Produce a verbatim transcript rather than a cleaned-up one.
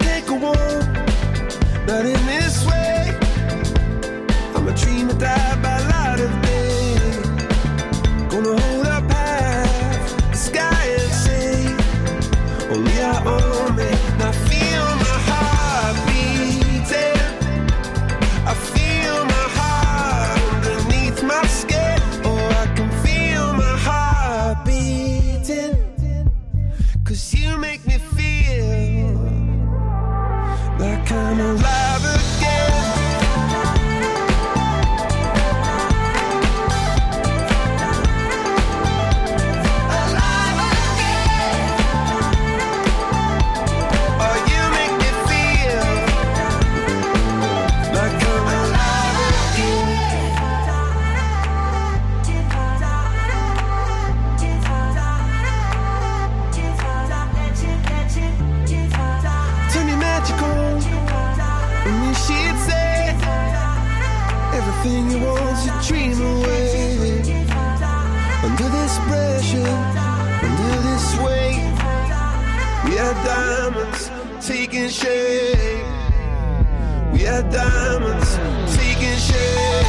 take a walk, not in this way. I'm a dream that died by light of day. Gonna hold up half the sky and say, only I own me. Now feel my heart beating. I feel my heart underneath my skin. Oh, I can feel my heart beating. Cause you make me feel like I'm alive again. Alive again. Oh, you make me feel like I'm alive again. Turn me magical. And you should say everything you want to dream away. Under this pressure, under this weight, we are diamonds taking shape. We are diamonds taking shape.